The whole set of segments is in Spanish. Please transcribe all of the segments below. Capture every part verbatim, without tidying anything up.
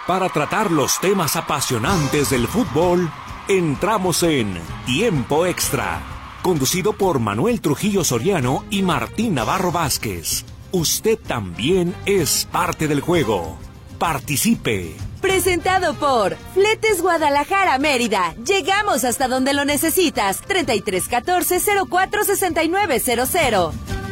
Para tratar los temas apasionantes del fútbol, entramos en Tiempo Extra, conducido por Manuel Trujillo Soriano y Martín Navarro Vázquez. Usted también es parte del juego. Participe. Presentado por Fletes Guadalajara Mérida. Llegamos hasta donde lo necesitas. treinta y tres catorce cero cuatro sesenta y nueve cero cero.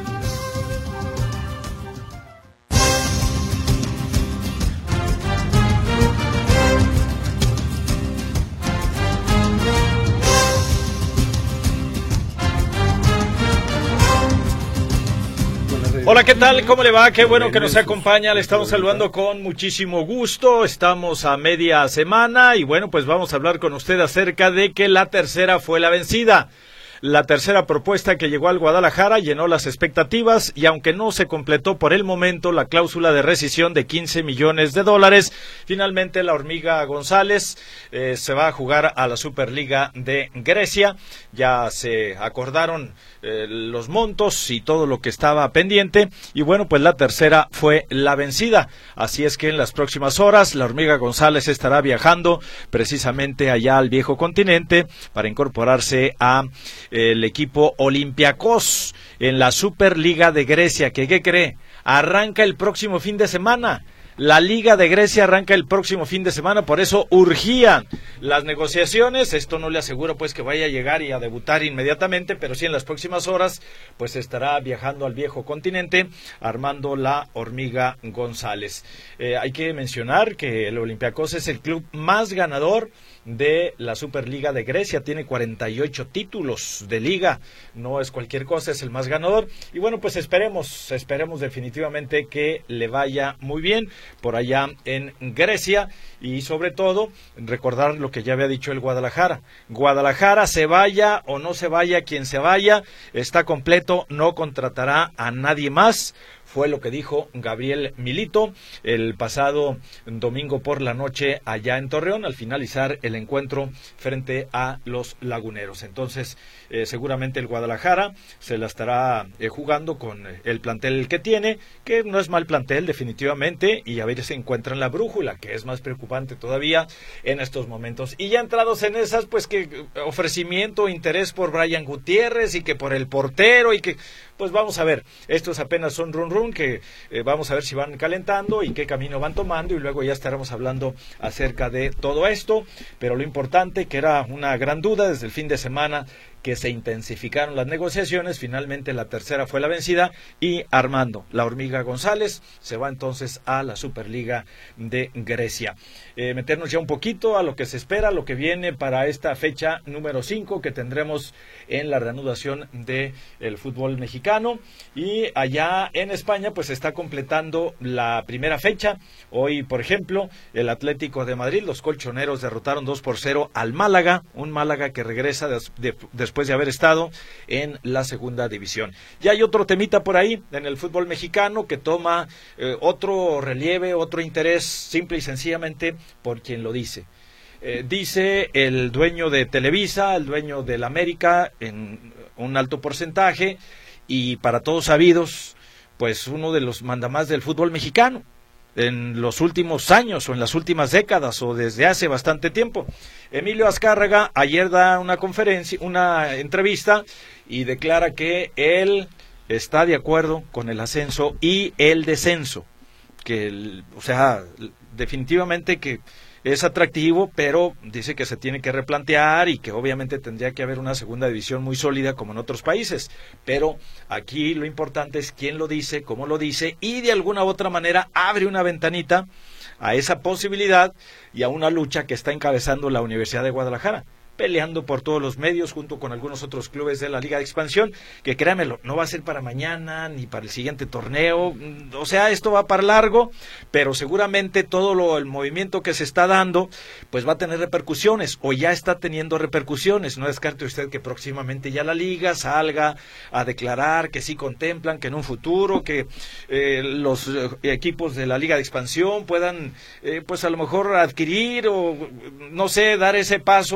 Hola, ¿qué tal? ¿Cómo le va? Qué bueno que nos acompaña. Le estamos saludando con muchísimo gusto. Estamos a media semana y bueno, pues vamos a hablar con usted acerca de que la tercera fue la vencida. La tercera propuesta que llegó al Guadalajara llenó las expectativas y aunque no se completó por el momento la cláusula de rescisión de quince millones de dólares, finalmente la Hormiga González eh, se va a jugar a la Superliga de Grecia. Ya se acordaron eh, los montos y todo lo que estaba pendiente y bueno, pues la tercera fue la vencida. Así es que en las próximas horas la Hormiga González estará viajando precisamente allá al viejo continente para incorporarse a el equipo Olympiacos en la Superliga de Grecia, que ¿qué cree? Arranca el próximo fin de semana. La Liga de Grecia arranca el próximo fin de semana, por eso urgían las negociaciones. Esto no le aseguro pues que vaya a llegar y a debutar inmediatamente, pero sí en las próximas horas pues estará viajando al viejo continente armando la Hormiga González. Eh, hay que mencionar que el Olympiacos es el club más ganador de la Superliga de Grecia, tiene cuarenta y ocho títulos de liga, no es cualquier cosa, es el más ganador y bueno, pues esperemos, esperemos definitivamente que le vaya muy bien por allá en Grecia y sobre todo recordar lo que ya había dicho el Guadalajara. Guadalajara, se vaya o no se vaya quien se vaya, está completo, no contratará a nadie más. Fue lo que dijo Gabriel Milito el pasado domingo por la noche allá en Torreón al finalizar el encuentro frente a los laguneros. Entonces, eh, seguramente el Guadalajara se la estará eh, jugando con el plantel que tiene, que no es mal plantel definitivamente, y a ver si se encuentra en la brújula, que es más preocupante todavía en estos momentos. Y ya entrados en esas, pues que ofrecimiento, interés por Brian Gutiérrez y que por el portero y que, pues vamos a ver, estos apenas son run run que eh, vamos a ver si van calentando y qué camino van tomando y luego ya estaremos hablando acerca de todo esto, pero lo importante, que era una gran duda desde el fin de semana, que se intensificaron las negociaciones, finalmente la tercera fue la vencida y Armando, la Hormiga González, se va entonces a la Superliga de Grecia. Eh, meternos ya un poquito a lo que se espera, lo que viene para esta fecha número cinco que tendremos en la reanudación del fútbol mexicano y allá en España pues se está completando la primera fecha. Hoy, por ejemplo, el Atlético de Madrid, los colchoneros derrotaron dos por cero al Málaga, un Málaga que regresa des, de, después después de haber estado en la segunda división. Ya hay otro temita por ahí en el fútbol mexicano que toma eh, otro relieve, otro interés, simple y sencillamente por quien lo dice. Eh, dice el dueño de Televisa, el dueño del América, en un alto porcentaje, y para todos sabidos, pues uno de los mandamás del fútbol mexicano en los últimos años o en las últimas décadas o desde hace bastante tiempo. Emilio Azcárraga ayer da una conferencia, una entrevista y declara que él está de acuerdo con el ascenso y el descenso, que el, o sea, definitivamente que es atractivo, pero dice que se tiene que replantear y que obviamente tendría que haber una segunda división muy sólida como en otros países, pero aquí lo importante es quién lo dice, cómo lo dice y de alguna u otra manera abre una ventanita a esa posibilidad y a una lucha que está encabezando la Universidad de Guadalajara, peleando por todos los medios junto con algunos otros clubes de la Liga de Expansión, que créanmelo, no va a ser para mañana ni para el siguiente torneo, o sea, esto va para largo, pero seguramente todo lo, el movimiento que se está dando, pues va a tener repercusiones, o ya está teniendo repercusiones. No descarte usted que próximamente ya la Liga salga a declarar que sí contemplan que en un futuro, que eh, los eh, equipos de la Liga de Expansión puedan, eh, pues a lo mejor adquirir o, no sé, dar ese paso a través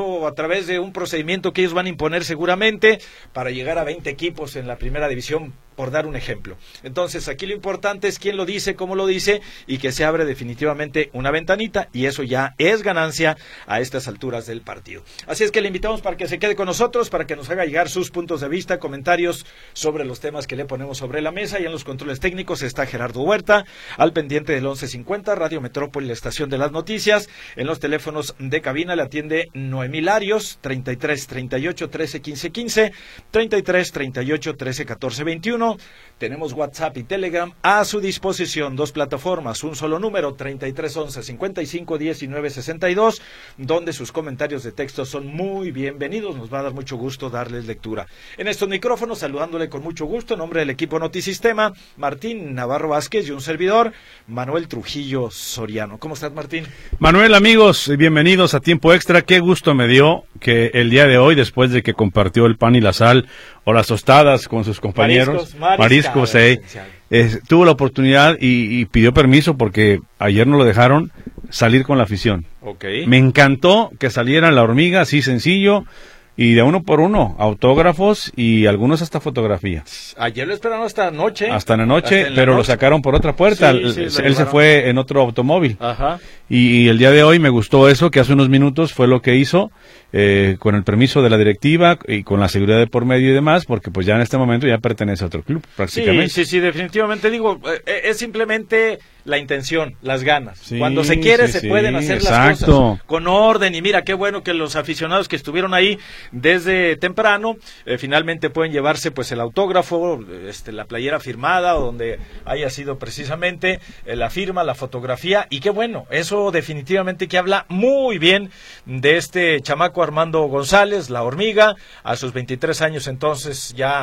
través de un procedimiento que ellos van a imponer seguramente para llegar a veinte equipos en la primera división, por dar un ejemplo. Entonces, aquí lo importante es quién lo dice, cómo lo dice, y que se abre definitivamente una ventanita, y eso ya es ganancia a estas alturas del partido. Así es que le invitamos para que se quede con nosotros, para que nos haga llegar sus puntos de vista, comentarios sobre los temas que le ponemos sobre la mesa. Y en los controles técnicos está Gerardo Huerta, al pendiente del once cincuenta, Radio Metrópoli, la estación de las noticias. En los teléfonos de cabina le atiende Noemí Larios, treinta y tres, treinta y ocho, trece, quince, quince, treinta y tres, treinta y ocho, trece, catorce, veintiuno. Tenemos WhatsApp y Telegram a su disposición, dos plataformas, un solo número, treinta y tres, once, cincuenta y cinco, diecinueve, sesenta y dos, donde sus comentarios de texto son muy bienvenidos. Nos va a dar mucho gusto darles lectura. En estos micrófonos, saludándole con mucho gusto, en nombre del equipo Notisistema, Martín Navarro Vázquez, y un servidor, Manuel Trujillo Soriano. ¿Cómo estás, Martín? Manuel, amigos, bienvenidos a Tiempo Extra. Qué gusto me dio que el día de hoy, después de que compartió el pan y la sal o las tostadas con sus compañeros, mariscos, mariscos, eh, eh, tuvo la oportunidad y, y pidió permiso porque ayer no lo dejaron salir con la afición. Okay. Me encantó que saliera la hormiga, así sencillo, y de uno por uno, autógrafos y algunos hasta fotografía. Ayer lo esperaron hasta noche. Hasta en la noche, en la pero noche. Lo sacaron por otra puerta. Sí, sí, Él, lo él se fue en otro automóvil. Ajá. Y, y el día de hoy me gustó eso, que hace unos minutos fue lo que hizo, eh, con el permiso de la directiva y con la seguridad de por medio y demás, porque pues ya en este momento ya pertenece a otro club, prácticamente. Sí, sí, sí, definitivamente. Digo, eh, es simplemente la intención, las ganas. Sí, Cuando se quiere, sí, se sí, pueden hacer exacto. las cosas con orden. Y mira, qué bueno que los aficionados que estuvieron ahí desde temprano, eh, finalmente pueden llevarse pues el autógrafo, este, la playera firmada, o donde haya sido precisamente eh, la firma, la fotografía. Y qué bueno, eso definitivamente que habla muy bien de este chamaco Armando González, la hormiga, a sus veintitrés años entonces ya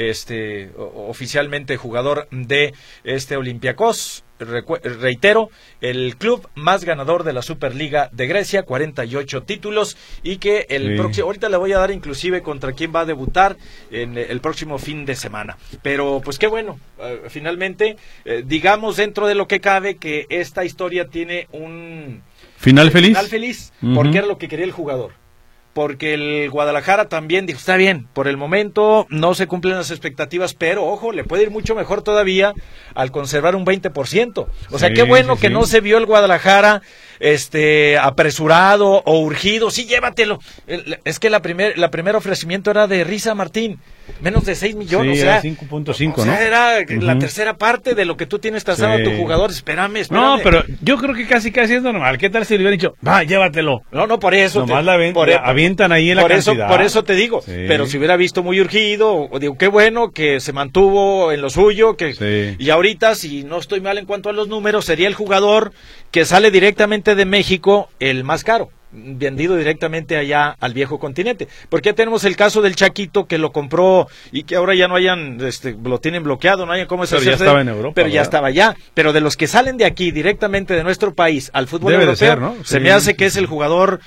este oficialmente jugador de este Olympiacos. Recu- reitero, el club más ganador de la Superliga de Grecia, cuarenta y ocho títulos, y que el sí. próximo, ahorita le voy a dar inclusive contra quién va a debutar en el próximo fin de semana. Pero pues qué bueno, uh, finalmente, eh, digamos dentro de lo que cabe que esta historia tiene un ¿Final feliz? Final feliz, Uh-huh. porque era lo que quería el jugador. Porque el Guadalajara también dijo, está bien, por el momento no se cumplen las expectativas, pero ojo, le puede ir mucho mejor todavía al conservar un veinte por ciento. O sea, Sí, qué bueno sí, que sí. no se vio el Guadalajara este apresurado o urgido. Sí, llévatelo. El- Es que la primer, la primer ofrecimiento era de risa, Martín. Menos de seis millones. Sí, o sea, era cinco punto cinco, o sea, ¿no? era la Ujú. tercera parte de lo que tú tienes tasado Sí. a tu jugador. Espérame, espérame. No, pero yo creo que casi casi es normal. ¿Qué tal si le hubieran dicho, va, llévatelo? No, no, por eso. Nomás te- la ven- por, la avientan ahí en la por eso, cantidad. por eso te digo. Sí. Pero si hubiera visto muy urgido, o digo, qué bueno que se mantuvo en lo suyo. que Sí. Y ahorita, si no estoy mal en cuanto a los números, sería el jugador que sale directamente de México el más caro, vendido directamente allá al viejo continente. Porque ya tenemos el caso del Chaquito que lo compró y que ahora ya no hayan, este, lo tienen bloqueado, no hayan cómo Pero ya deshacerse, estaba en Europa, pero ya ¿verdad? estaba allá. Pero de los que salen de aquí directamente de nuestro país al fútbol Debe de europeo, ser, ¿no? se Sí, me hace sí, que es sí. el jugador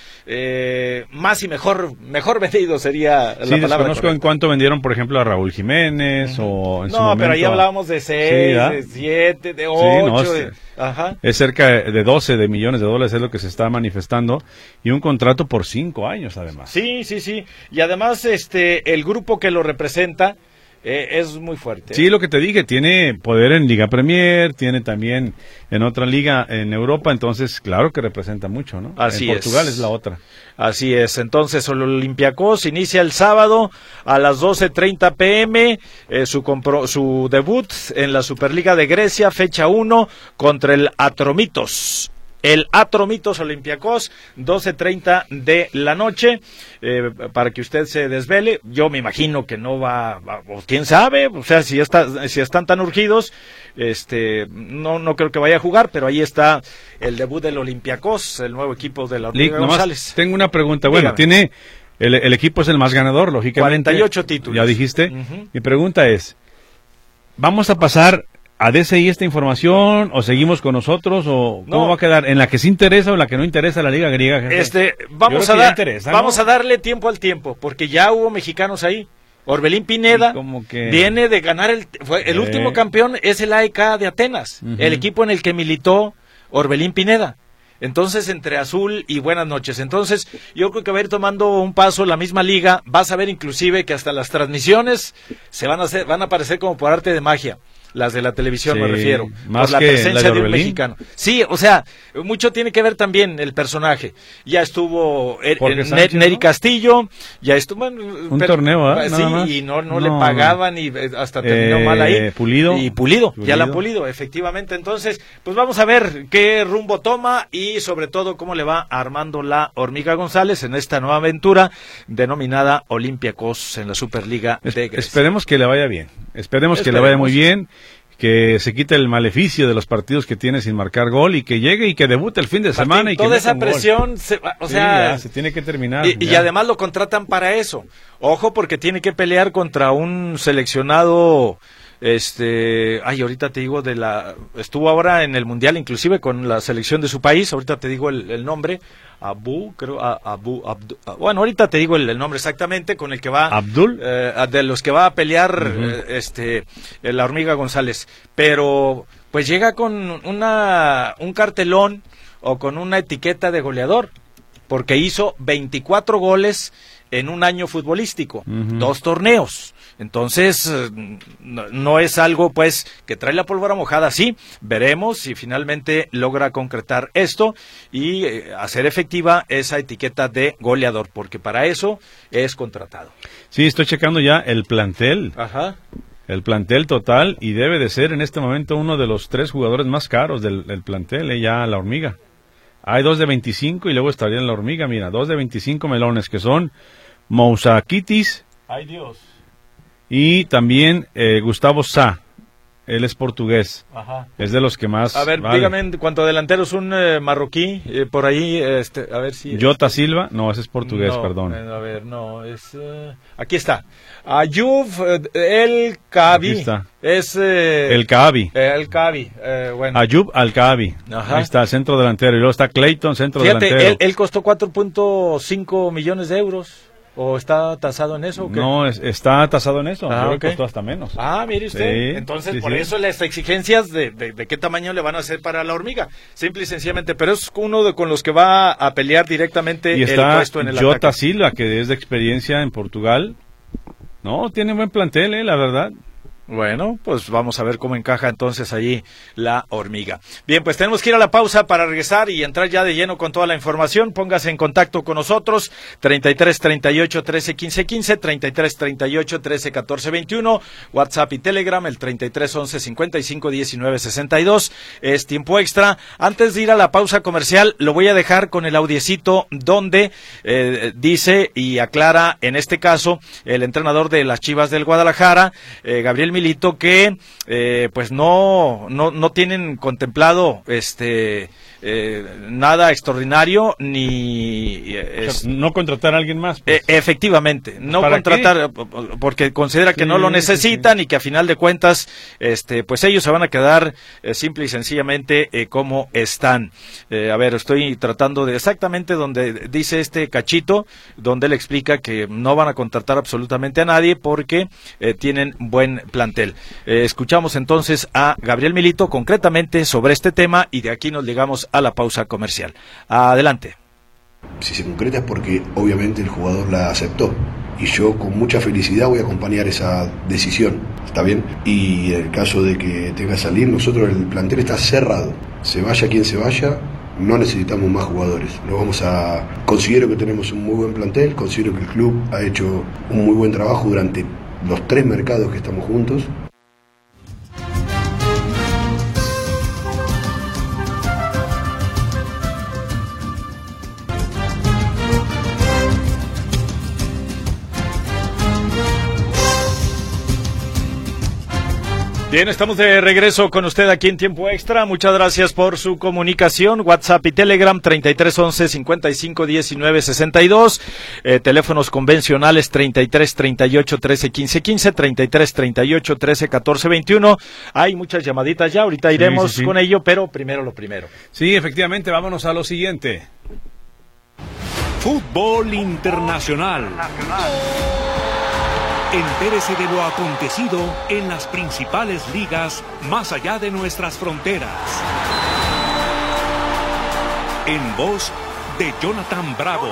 eh, más y mejor mejor vendido sería Sí, la palabra desconozco en correcta. cuánto vendieron, por ejemplo, a Raúl Jiménez o en su No, momento pero ahí a- hablábamos de seis, Sí, ¿verdad? de siete, de Sí, ocho, no, de- este- ajá. Es cerca de doce de millones de dólares, es lo que se está manifestando, y un contrato por cinco años además. Sí, sí, sí. Y además este el grupo que lo representa eh, es muy fuerte. Sí, lo que te dije, tiene poder en Liga Premier, tiene también en otra liga en Europa, entonces claro que representa mucho, ¿no? Así en Portugal es. es la otra. Así es, entonces el Olympiacos inicia el sábado a las doce treinta pm, eh, su, compro- su debut en la Superliga de Grecia, fecha uno, contra el Atromitos. El Atromitos Olympiacos, doce treinta de la noche, eh, para que usted se desvele. Yo me imagino que no va, va- o quién sabe, o sea, si, está, si están tan urgidos, este, no, no creo que vaya a jugar, pero ahí está el debut del Olympiacos, el nuevo equipo de la Lick, Hormiga nomás González. tengo una pregunta, bueno, Dígame. tiene, el, el equipo es el más ganador, lógicamente. cuarenta y ocho títulos. Ya dijiste. Ujú. Mi pregunta es, ¿vamos a pasar a D C I esta información o seguimos con nosotros o cómo No. va a quedar? ¿En la que sí interesa o en la que no interesa la Liga Griega? jefe? Este, Yo vamos creo a que ya dar, interesa, ¿no? vamos a darle tiempo al tiempo, porque ya hubo mexicanos ahí. Orbelín Pineda Y como que- viene de ganar el, fue el Eh. último campeón es el A E K de Atenas, Ujú. el equipo en el que militó Orbelín Pineda. Entonces, entre azul y buenas noches. Entonces, yo creo que va a ir tomando un paso la misma liga. Vas a ver inclusive que hasta las transmisiones se van a hacer, van a aparecer como por arte de magia. Las de la televisión, sí, me refiero, más por la que presencia la de de un Orbelín. mexicano. Sí, o sea, mucho tiene que ver también el personaje. Ya estuvo er, er, Sánchez, Neri ¿no? Castillo, ya estuvo... Bueno, un pero, torneo, ¿eh? Sí, Nada más. y no, no, No, le pagaban y hasta terminó eh, mal ahí. Pulido. Y Pulido, Pulido, ya la Pulido, efectivamente. Entonces, pues vamos a ver qué rumbo toma y sobre todo cómo le va armando la Hormiga González en esta nueva aventura denominada Olympiacos en la Superliga de Grecia. Esperemos que le vaya bien, esperemos, esperemos que le vaya muy bien, que se quite el maleficio de los partidos que tiene sin marcar gol y que llegue y que debute el fin de Martín, semana y que toda esa un presión, se, o sí, sea, ya, se tiene que terminar. Y, y además lo contratan para eso. Ojo, porque tiene que pelear contra un seleccionado, este, ay, ahorita te digo de la, estuvo ahora en el mundial, inclusive con la selección de su país. Ahorita te digo el, el nombre. Abu, creo, a, Abu, Abdu, a, bueno, ahorita te digo el, el nombre exactamente con el que va, Abdul, eh, de los que va a pelear, uh-huh. eh, este, la Hormiga González, pero pues llega con una, un cartelón o con una etiqueta de goleador, porque hizo veinticuatro goles en un año futbolístico, uh-huh. dos torneos. Entonces, no, no es algo, pues, que trae la pólvora mojada. Sí, veremos si finalmente logra concretar esto y eh, hacer efectiva esa etiqueta de goleador, porque para eso es contratado. Sí, estoy checando ya el plantel. Ajá. El plantel total, y debe de ser en este momento uno de los tres jugadores más caros del, del plantel, eh, ya la Hormiga. Hay dos de veinticinco y luego estaría en la Hormiga, mira, dos de veinticinco melones, que son Mousakitis. ¡Ay, Dios! Y también eh, Gustavo Sá, él es portugués. Ajá. Es de los que más. A ver, vale. dígame en cuanto a delanteros, un eh, marroquí, eh, por ahí, este, a ver si... Jota Silva, no, ese es portugués, no, perdón. Eh, a ver, no, es... Uh, aquí está. Ayub eh, El Kaabi. Aquí está. Es... Eh, El Kaabi. Eh, el Kaabi, eh, bueno. Ayub Al Kaabi. Ahí está, centro delantero. Y luego está Clayton, centro Fíjate, delantero. Él, él costó cuatro punto cinco millones de euros. ¿O está tasado en eso? ¿o qué? No, es, está tasado en eso. Ah, Creo ok. que costó hasta menos. Ah, mire usted. Sí, Entonces, sí, por sí. eso las exigencias de, de, de qué tamaño le van a hacer para la Hormiga. Simple y sencillamente. Pero es uno de con los que va a pelear directamente Y el está puesto en el Jota ataque. Silva, que es de experiencia en Portugal. No, tiene buen plantel, eh, la verdad. Bueno, pues vamos a ver cómo encaja entonces ahí la Hormiga. Bien, pues tenemos que ir a la pausa para regresar y entrar ya de lleno con toda la información. Póngase en contacto con nosotros, treinta y tres, treinta y ocho, trece, quince, quince, treinta y tres, treinta y ocho, trece, catorce, veintiuno, WhatsApp y Telegram, el treinta y tres, once, cincuenta y cinco, diecinueve, sesenta y dos, es tiempo extra. Antes de ir a la pausa comercial, lo voy a dejar con el audiecito donde eh, dice y aclara, en este caso, el entrenador de las Chivas del Guadalajara, eh, Gabriel Milito, que eh, pues no, no no tienen contemplado este eh, nada extraordinario ni eh, O sea, no contratar a alguien más. Pues. eh, efectivamente, no ¿Para contratar qué? porque considera que Sí, no lo sí, necesitan sí. y que a final de cuentas este pues ellos se van a quedar eh, simple y sencillamente eh, como están. Eh, a ver, estoy tratando de exactamente donde dice este cachito, donde él explica que no van a contratar absolutamente a nadie porque eh, tienen buen plantel. Eh, escuchamos entonces a Gabriel Milito concretamente sobre este tema y de aquí nos llegamos a la pausa comercial. Adelante. Si se concreta es porque obviamente el jugador la aceptó y yo con mucha felicidad voy a acompañar esa decisión, ¿está bien? Y en el caso de que tenga que salir, nosotros el plantel está cerrado, se vaya quien se vaya, no necesitamos más jugadores. Nos vamos a considero que tenemos un muy buen plantel, considero que el club ha hecho un muy buen trabajo durante los tres mercados que estamos juntos. Bien, estamos de regreso con usted aquí en Tiempo Extra. Muchas gracias por su comunicación. WhatsApp y Telegram treinta y tres, once, cincuenta y cinco, diecinueve, sesenta y dos. Eh, teléfonos convencionales treinta y tres, treinta y ocho, trece, quince, quince, treinta y tres, treinta y ocho, trece, catorce, veintiuno. Hay muchas llamaditas ya, ahorita iremos sí, sí, sí. con ello, pero primero lo primero. Sí, efectivamente, vámonos a lo siguiente. Fútbol internacional. Entérese de lo acontecido en las principales ligas más allá de nuestras fronteras. en voz de Jonathan Bravo.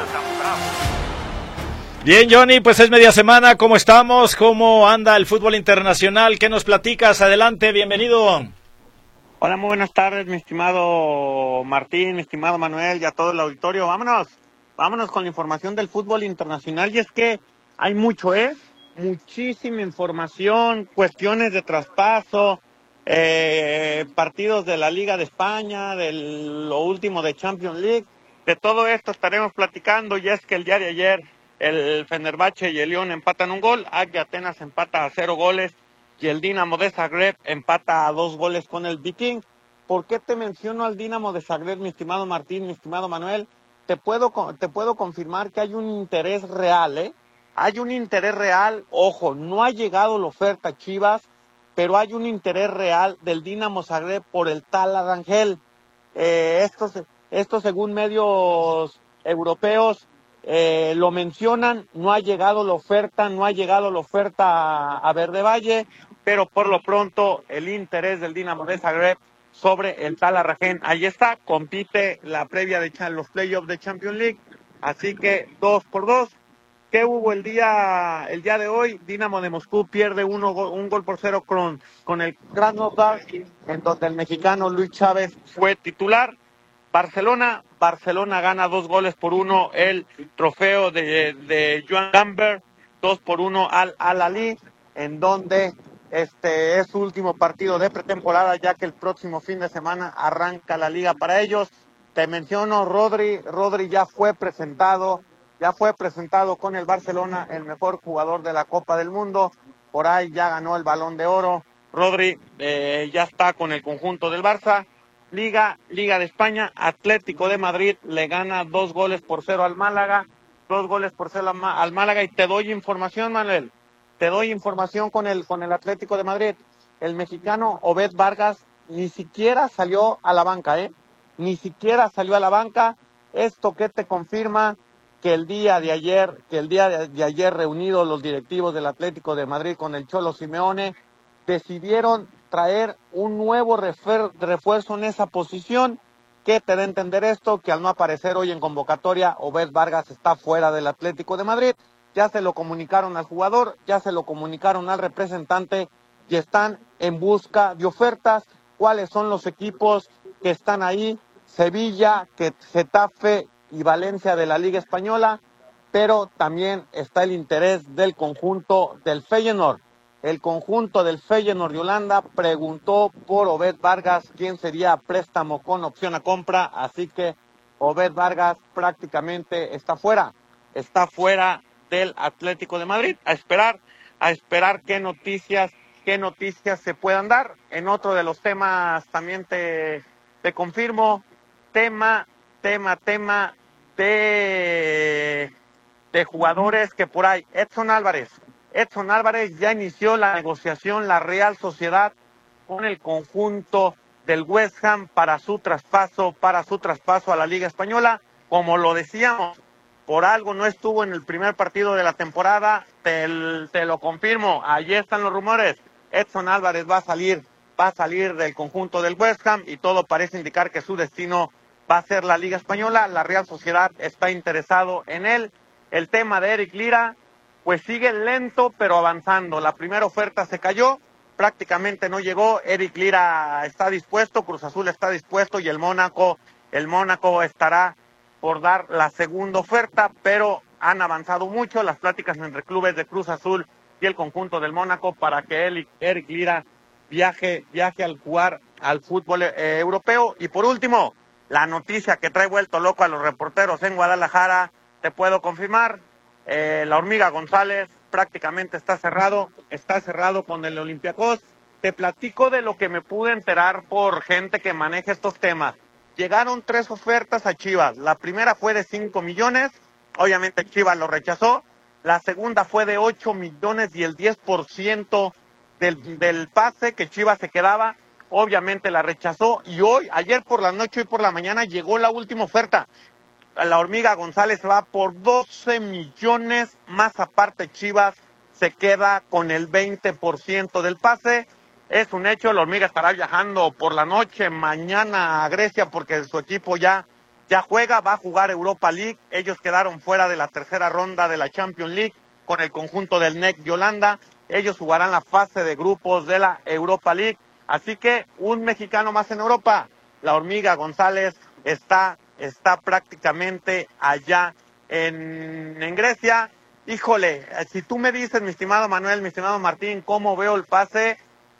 Bien, Johnny, pues es media semana. ¿Cómo estamos? ¿Cómo anda el fútbol internacional? ¿Qué nos platicas? Adelante, bienvenido. Hola, muy buenas tardes, mi estimado Martín, mi estimado Manuel y a todo el auditorio. Vámonos, vámonos con la información del fútbol internacional. Y es que hay mucho, ¿eh? Muchísima información, cuestiones de traspaso, eh, partidos de la Liga de España, de lo último de Champions League. De todo esto estaremos platicando, y es que el día de ayer el Fenerbahce y el Lyon empatan un gol, A G Atenas empata a cero goles, y el Dinamo de Zagreb empata a dos goles con el Viking. ¿Por qué te menciono al Dinamo de Zagreb, mi estimado Martín, mi estimado Manuel? Te puedo, te puedo confirmar que hay un interés real, ¿eh? Hay un interés real, ojo, no ha llegado la oferta a Chivas, pero hay un interés real del Dinamo Zagreb por el Tala Rangel. Eh, estos, estos según medios europeos eh, lo mencionan, no ha llegado la oferta, no ha llegado la oferta a, a Verde Valle, pero por lo pronto el interés del Dinamo de Zagreb sobre el Tala Rangel. Ahí está, compite la previa de los playoffs de Champions League, así que dos por dos. ¿Qué hubo el día el día de hoy? Dinamo de Moscú pierde uno, un gol por cero con, con el Krasnodar, en donde el mexicano Luis Chávez fue titular. Barcelona, Barcelona gana dos goles por uno el trofeo de, de Joan Gamper, dos por uno al Al-Ahly, en donde este es su último partido de pretemporada, ya que el próximo fin de semana arranca la liga para ellos. Te menciono, Rodri, Rodri ya fue presentado, ya fue presentado con el Barcelona, el mejor jugador de la Copa del Mundo, por ahí ya ganó el Balón de Oro. Rodri eh, ya está con el conjunto del Barça. Liga, Liga de España, Atlético de Madrid le gana dos goles por cero al Málaga, dos goles por cero al Málaga, y te doy información, Manuel, te doy información con el, con el Atlético de Madrid. El mexicano Obed Vargas ni siquiera salió a la banca, ¿eh? Ni siquiera salió a la banca. Esto que te confirma que el día de ayer, que el día de, de ayer reunidos los directivos del Atlético de Madrid con el Cholo Simeone, decidieron traer un nuevo refuer, refuerzo en esa posición. ¿Qué te da a entender esto? Que al no aparecer hoy en convocatoria, Obed Vargas está fuera del Atlético de Madrid. Ya se lo comunicaron al jugador, ya se lo comunicaron al representante y están en busca de ofertas. ¿Cuáles son los equipos que están ahí? Sevilla, Getafe y Valencia de la Liga Española, pero también está el interés del conjunto del Feyenoord. El conjunto del Feyenoord de Holanda preguntó por Obed Vargas, quién sería préstamo con opción a compra, así que Obed Vargas prácticamente está fuera, está fuera del Atlético de Madrid. A esperar, a esperar qué noticias, qué noticias se puedan dar. En otro de los temas también te, te confirmo, tema, tema, tema de, de jugadores que por ahí, Edson Álvarez. Edson Álvarez ya inició la negociación, la Real Sociedad, con el conjunto del West Ham para su traspaso, para su traspaso a la Liga Española. Como lo decíamos, por algo no estuvo en el primer partido de la temporada, te, te lo confirmo, allí están los rumores. Edson Álvarez va a salir, va a salir del conjunto del West Ham y todo parece indicar que su destino va a ser la Liga Española. La Real Sociedad está interesado en él. El tema de Eric Lira, pues sigue lento pero avanzando. La primera oferta se cayó, prácticamente no llegó. Eric Lira está dispuesto, Cruz Azul está dispuesto y el Mónaco, el Mónaco estará por dar la segunda oferta, pero han avanzado mucho las pláticas entre clubes de Cruz Azul y el conjunto del Mónaco para que Eric Lira viaje, viaje al jugar al fútbol eh, europeo. Y por último, la noticia que trae vuelto loco a los reporteros en Guadalajara, te puedo confirmar, eh, la Hormiga González prácticamente está cerrado, está cerrado con el Olympiacos. Te platico de lo que me pude enterar por gente que maneja estos temas. Llegaron tres ofertas a Chivas. La primera fue de cinco millones, obviamente Chivas lo rechazó. La segunda fue de ocho millones y el diez por ciento del, del pase que Chivas se quedaba, obviamente la rechazó. Y hoy, ayer por la noche y por la mañana, llegó la última oferta. La Hormiga González va por doce millones, más aparte Chivas se queda con el veinte por ciento del pase. Es un hecho, la Hormiga estará viajando por la noche mañana a Grecia porque su equipo ya ya juega, va a jugar Europa League. Ellos quedaron fuera de la tercera ronda de la Champions League con el conjunto del N E C de Holanda. Ellos jugarán la fase de grupos de la Europa League. Así que un mexicano más en Europa. La Hormiga González está, está prácticamente allá en, en Grecia. Híjole, si tú me dices, mi estimado Manuel, mi estimado Martín, cómo veo el pase,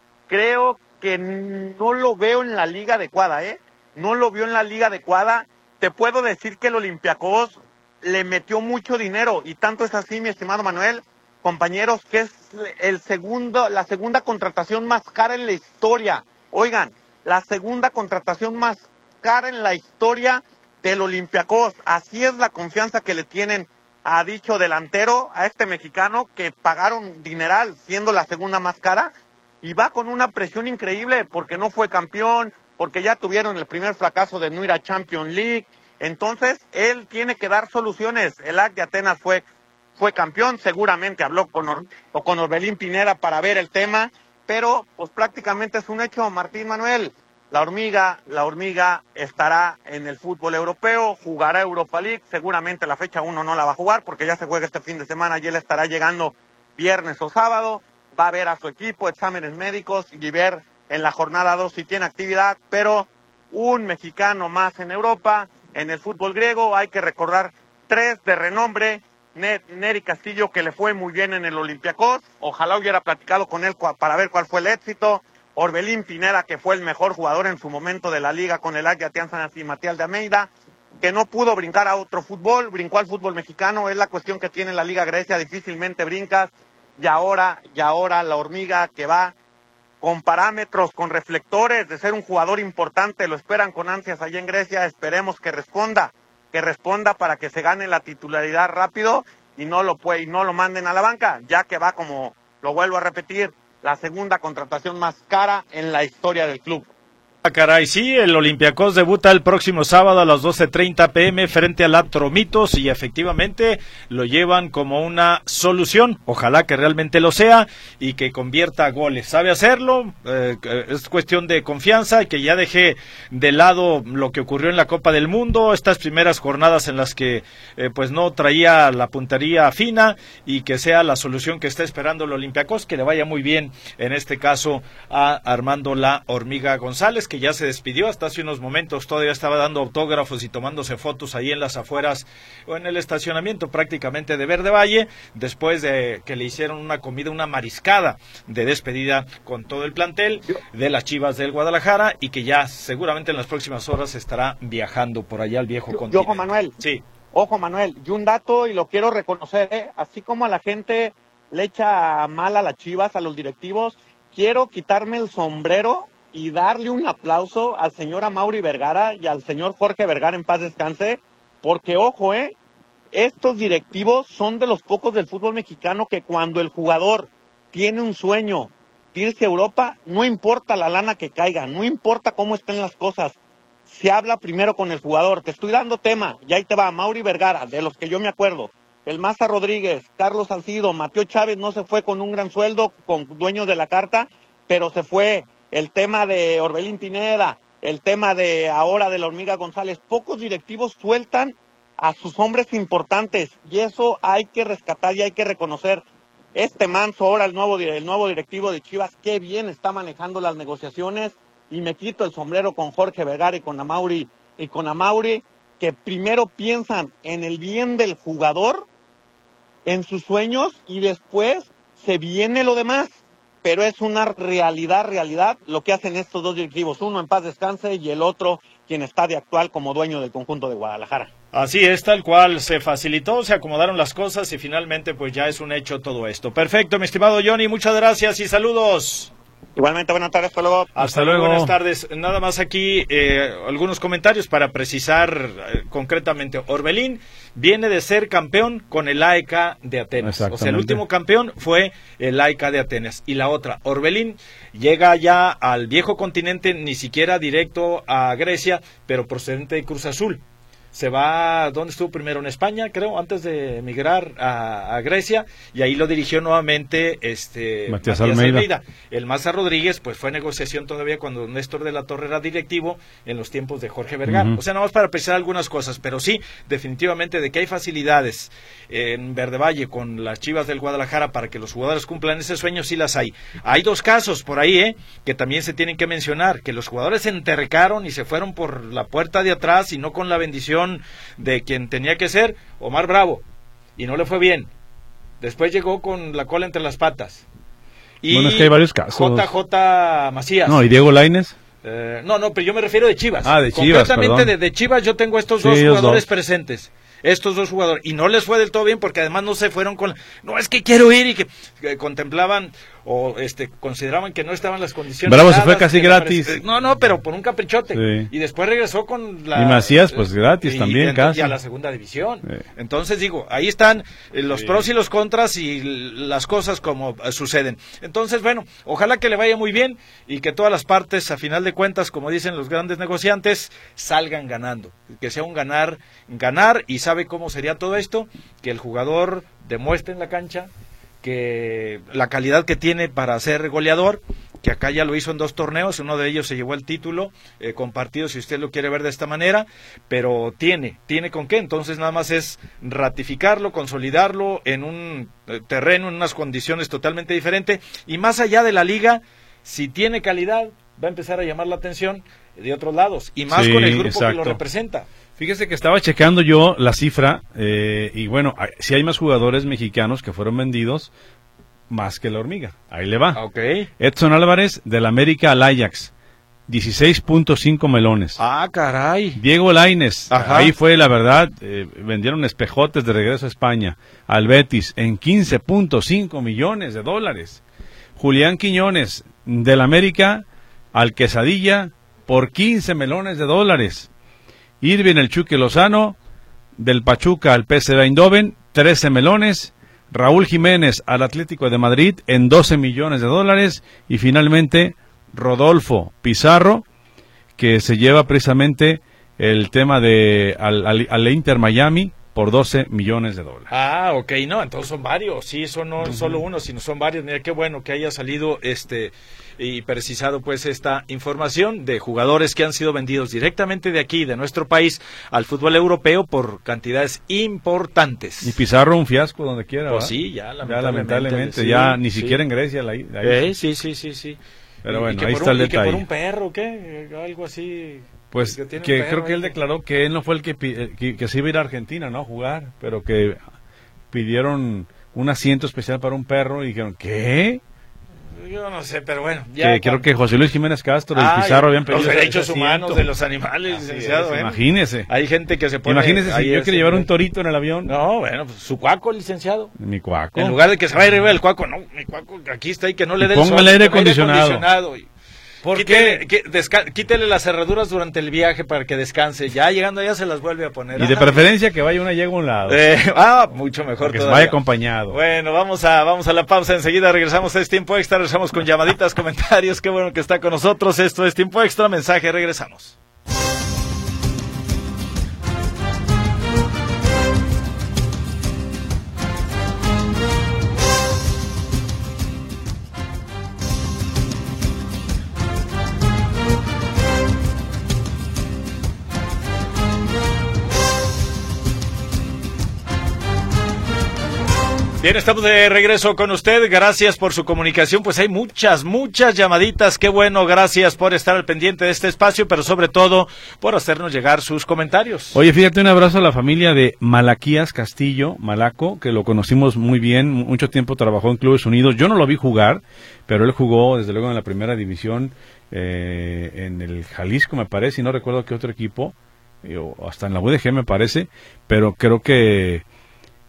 creo que no lo veo en la liga adecuada, ¿eh? No lo veo en la liga adecuada. Te puedo decir que el Olympiacos le metió mucho dinero, y tanto es así, mi estimado Manuel, compañeros, que es el segundo, la segunda contratación más cara en la historia. Oigan, la segunda contratación más cara en la historia del Olympiacos. Así es la confianza que le tienen a dicho delantero, a este mexicano, que pagaron dineral siendo la segunda más cara, y va con una presión increíble porque no fue campeón, porque ya tuvieron el primer fracaso de no ir a Champions League. Entonces, él tiene que dar soluciones. El A C de Atenas fue, fue campeón, seguramente habló con, Or, o con Orbelín Pineda para ver el tema, pero pues prácticamente es un hecho, Martín Manuel. La hormiga, la hormiga estará en el fútbol europeo, jugará Europa League, seguramente la fecha uno no la va a jugar porque ya se juega este fin de semana y él estará llegando viernes o sábado, va a ver a su equipo, exámenes médicos y ver en la jornada dos si tiene actividad, pero un mexicano más en Europa, en el fútbol griego. Hay que recordar tres de renombre: Nery Castillo, que le fue muy bien en el Olympiacos, ojalá hubiera platicado con él para ver cuál fue el éxito. Orbelín Pineda, que fue el mejor jugador en su momento de la liga con el A C de Atenas, y Matías de Almeida, que no pudo brincar a otro fútbol, brincó al fútbol mexicano. Es la cuestión que tiene la Liga Grecia, difícilmente brincas, y ahora, y ahora la hormiga, que va con parámetros, con reflectores de ser un jugador importante, lo esperan con ansias allá en Grecia. Esperemos que responda, que responda para que se gane la titularidad rápido y no lo puede, y no lo manden a la banca, ya que va, como lo vuelvo a repetir, la segunda contratación más cara en la historia del club. Ah, caray, sí, el Olympiacos debuta el próximo sábado a las doce treinta pm frente al Atromitos, y efectivamente lo llevan como una solución. Ojalá que realmente lo sea y que convierta goles. Sabe hacerlo, eh, es cuestión de confianza, y que ya deje de lado lo que ocurrió en la Copa del Mundo, estas primeras jornadas en las que eh, pues no traía la puntería fina, y que sea la solución que está esperando el Olympiacos, que le vaya muy bien en este caso a Armando la Hormiga González, que ya se despidió hasta hace unos momentos. Todavía estaba dando autógrafos y tomándose fotos ahí en las afueras o en el estacionamiento prácticamente de Verde Valle, después de que le hicieron una comida, una mariscada de despedida con todo el plantel de las Chivas del Guadalajara, y que ya seguramente en las próximas horas estará viajando por allá al viejo continente. Ojo, Manuel. Sí. Ojo, Manuel. Y un dato, y lo quiero reconocer, ¿eh? Así como a la gente le echa mal a las Chivas, a los directivos, quiero quitarme el sombrero y darle un aplauso al señor Amaury Vergara y al señor Jorge Vergara, en paz descanse, porque ojo, eh, estos directivos son de los pocos del fútbol mexicano que cuando el jugador tiene un sueño de irse a Europa, no importa la lana que caiga, no importa cómo estén las cosas, se habla primero con el jugador. Te estoy dando tema, y ahí te va. Amaury Vergara, de los que yo me acuerdo, el Maza Rodríguez, Carlos Salcido, Mateo Chávez no se fue con un gran sueldo, con dueños de la carta, pero se fue. El tema de Orbelín Pineda, el tema de ahora de la Hormiga González, pocos directivos sueltan a sus hombres importantes, y eso hay que rescatar y hay que reconocer. Este Manso, ahora el nuevo, el nuevo directivo de Chivas, qué bien está manejando las negociaciones, y me quito el sombrero con Jorge Vergara y con Amaury, y con Amaury, que primero piensan en el bien del jugador, en sus sueños, y después se viene lo demás. Pero es una realidad, realidad, lo que hacen estos dos directivos, uno en paz descanse y el otro quien está de actual como dueño del conjunto de Guadalajara. Así es, tal cual, se facilitó, se acomodaron las cosas y finalmente pues ya es un hecho todo esto. Perfecto, mi estimado Johnny, muchas gracias y saludos. Igualmente, buenas tardes, hasta luego. Hasta, Hasta luego. Buenas tardes. Nada más aquí eh, algunos comentarios para precisar eh, concretamente. Orbelín viene de ser campeón con el A E K de Atenas. O sea, el último campeón fue el A E K de Atenas. Y la otra, Orbelín llega ya al viejo continente, ni siquiera directo a Grecia, pero procedente de Cruz Azul. se va, ¿dónde estuvo primero? En España, creo, antes de emigrar a, a Grecia, y ahí lo dirigió nuevamente este Matías, Matías Almeida. Almeida. El Maza Rodríguez, pues fue negociación todavía cuando Néstor de la Torre era directivo en los tiempos de Jorge Vergara. Uh-huh. O sea, nada más para precisar algunas cosas, pero sí, definitivamente de que hay facilidades en Verde Valle con las Chivas del Guadalajara para que los jugadores cumplan ese sueño, sí las hay. Hay dos casos por ahí, ¿eh? Que también se tienen que mencionar, que los jugadores se entercaron y se fueron por la puerta de atrás y no con la bendición de quien tenía que ser, Omar Bravo, y no le fue bien. Después llegó con la cola entre las patas. Y bueno, es que hay varios casos. J J Macías. No, ¿y Diego Lainez? Eh, no, no, pero yo me refiero de Chivas. Ah, de Chivas, Concretamente de, perdón. de Chivas yo tengo estos Sí, dos jugadores dos. presentes. Estos dos jugadores. Y no les fue del todo bien porque además no se fueron con... No, es que quiero ir y que, que contemplaban o este consideraban que no estaban las condiciones. Bravo se dadas, fue casi que gratis. parece- No, no, pero por un caprichote. Sí. Y después regresó con la... Y Macías, pues, gratis y- también, y, casi. Y a la segunda división. Sí. Entonces digo, ahí están eh, los Sí. pros y los contras y l- las cosas como eh, suceden. Entonces, bueno, ojalá que le vaya muy bien y que todas las partes, a final de cuentas, como dicen los grandes negociantes, salgan ganando. Que sea un ganar, ganar, y sabe cómo sería todo esto, que el jugador demuestre en la cancha que la calidad que tiene para ser goleador, que acá ya lo hizo en dos torneos, uno de ellos se llevó el título eh, compartido, si usted lo quiere ver de esta manera, pero tiene, tiene con qué, entonces nada más es ratificarlo, consolidarlo en un eh, terreno, en unas condiciones totalmente diferentes, y más allá de la liga, si tiene calidad, va a empezar a llamar la atención de otros lados, y más Sí, con el grupo que lo exacto. representa. Fíjese que estaba checando yo la cifra, eh, y bueno, hay- sí hay más jugadores mexicanos que fueron vendidos, más que la hormiga. Ahí le va. Ok. Edson Álvarez, del América al Ajax, dieciséis punto cinco melones. Ah, caray. Diego Lainez, Ajá. ahí fue la verdad, eh, vendieron espejotes de regreso a España. Al Betis, en quince punto cinco millones de dólares. Julián Quiñones, del América al Quesadilla, por quince melones de dólares. Irving el Chucky Lozano, del Pachuca al P S V Eindhoven, trece melones. Raúl Jiménez al Atlético de Madrid en doce millones de dólares. Y finalmente Rodolfo Pizarro, que se lleva precisamente el tema de al, al, al Inter Miami por doce millones de dólares. Ah, ok, no, entonces son varios, sí, son no solo uno, sino son varios. Mira qué bueno que haya salido este y precisado pues esta información de jugadores que han sido vendidos directamente de aquí, de nuestro país, al fútbol europeo por cantidades importantes. Y Pizarro un fiasco donde quiera. Pues ¿verdad? sí, ya Ya lamentablemente. lamentablemente, sí, ya ni sí. siquiera en Grecia la, la Eh, sí, sí, sí, sí. Pero Y- bueno, y que ahí por está un- el y que por detalle. un perro, ¿qué? Algo así. Pues que que, tiene un perro creo que ahí. él declaró que él no fue el que, pi- eh, que, que se iba a ir a Argentina, ¿no? A jugar, pero que pidieron un asiento especial para un perro y dijeron, ¿qué? Yo no sé, pero bueno. Ya Que creo que José Luis Jiménez Castro y Ah, Pizarro habían pedido los ese- derechos ese humanos asiento. de los animales, Así licenciado. es, bueno. Imagínese. Hay gente que se pone... Imagínese si ahí yo es- quiero llevar un torito en el avión. No, bueno, pues su cuaco, licenciado. Mi cuaco. En lugar de que se vaya arriba del cuaco, no, mi cuaco aquí está y que no le Y dé el póngale sol, aire que no acondicionado. acondicionado y- ¿Por quítele, que desca- quítele las cerraduras durante el viaje para que descanse. Ya llegando allá se las vuelve a poner. Y de Ah, preferencia que vaya una yegua a un lado. eh, ah, mucho mejor que se todavía. vaya acompañado. Bueno, vamos a, vamos a la pausa. Enseguida regresamos a este tiempo extra. Regresamos con llamaditas, comentarios. Qué bueno que está con nosotros. Esto es tiempo extra. Mensaje. Regresamos. Bien, estamos de regreso con usted. Gracias por su comunicación. Pues hay muchas, muchas llamaditas. Qué bueno, gracias por estar al pendiente de este espacio, pero sobre todo por hacernos llegar sus comentarios. Oye, fíjate, un abrazo a la familia de Malaquías Castillo, Malaco, que lo conocimos muy bien, mucho tiempo trabajó en Clubes Unidos. Yo no lo vi jugar, pero él jugó desde luego en la primera división, eh, en el Jalisco me parece, y no recuerdo qué otro equipo, eh, o hasta en la U D G me parece, pero creo que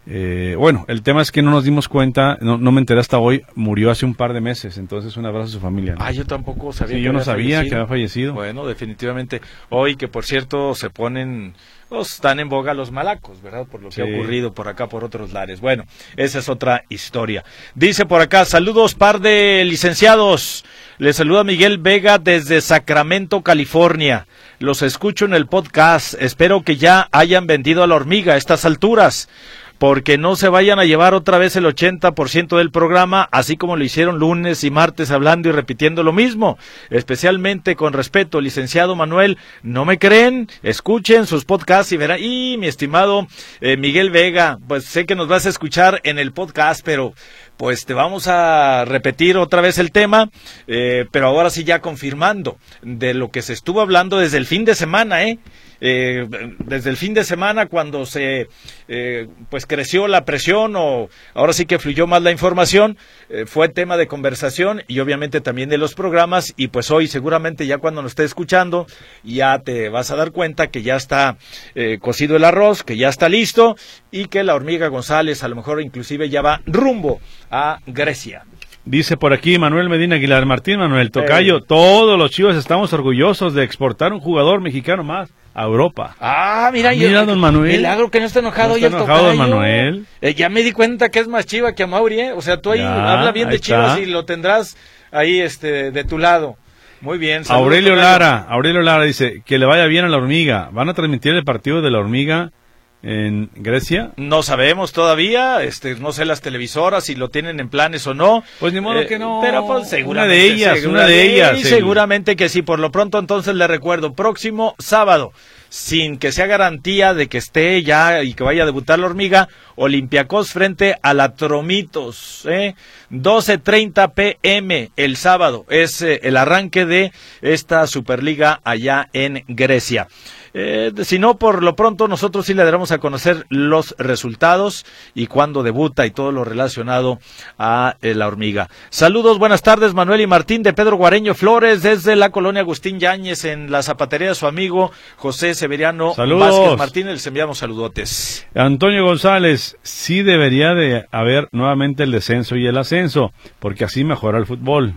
Eh, bueno, el tema es que no nos dimos cuenta, no, no me enteré hasta hoy, murió hace un par de meses, entonces un abrazo a su familia, ¿no? Ah, yo tampoco sabía. Sí, que yo no había sabía fallecido. que había fallecido. Bueno, definitivamente. Hoy que por cierto se ponen, pues, están en boga los malacos, ¿verdad? Por lo que Sí. ha ocurrido por acá, por otros lares. Bueno, esa es otra historia. Dice por acá, saludos par de licenciados. Les saluda Miguel Vega desde Sacramento, California. Los escucho en el podcast. Espero que ya hayan vendido a la hormiga a estas alturas, porque no se vayan a llevar otra vez el ochenta por ciento del programa, así como lo hicieron lunes y martes hablando y repitiendo lo mismo. Especialmente con respeto, licenciado Manuel, ¿no me creen? Escuchen sus podcasts y verán. Y mi estimado eh, Miguel Vega, pues sé que nos vas a escuchar en el podcast, pero pues te vamos a repetir otra vez el tema, eh, pero ahora sí ya confirmando de lo que se estuvo hablando desde el fin de semana, ¿eh? Eh, desde el fin de semana cuando se eh, pues creció la presión o ahora sí que fluyó más la información, eh, fue tema de conversación y obviamente también de los programas, y pues hoy seguramente ya cuando nos esté escuchando ya te vas a dar cuenta que ya está eh, cocido el arroz, que ya está listo y que la hormiga González a lo mejor inclusive ya va rumbo a Grecia. Dice por aquí Manuel Medina Aguilar, Martín Manuel Tocayo, hey. Todos los Chivas estamos orgullosos de exportar un jugador mexicano más a Europa. Ah, mira, ah, mira yo, don Manuel. Milagro que no está enojado. No está el enojado Tocayo. don Manuel. Eh, ya me di cuenta que es más Chiva que a Mauri, ¿eh? O sea, tú ahí ya, habla bien de Chivas y lo tendrás ahí este de tu lado. Muy bien. Saludos, Aurelio Tocayo. Lara, Aurelio Lara dice que le vaya bien a la hormiga. ¿Van a transmitir el partido de la hormiga en Grecia? No sabemos todavía, este, no sé las televisoras si lo tienen en planes o no. Pues ni modo eh, que no. Pero pues seguramente. Una de ellas, segura, una de ellas. Y seguramente que sí. Por lo pronto entonces le recuerdo, próximo sábado, sin que sea garantía de que esté ya y que vaya a debutar la hormiga, Olympiacos frente a la Tromitos, ¿eh? doce treinta pe eme el sábado es eh, el arranque de esta Superliga allá en Grecia. Eh, si no, por lo pronto nosotros sí le daremos a conocer los resultados y cuándo debuta y todo lo relacionado a eh, la hormiga. Saludos, buenas tardes, Manuel y Martín, de Pedro Guareño Flores, desde la colonia Agustín Yáñez, en la zapatería de su amigo José Severiano Saludos. Vázquez Martínez. Les enviamos saludotes. Antonio González, sí debería de haber nuevamente el descenso y el ascenso, porque así mejora el fútbol.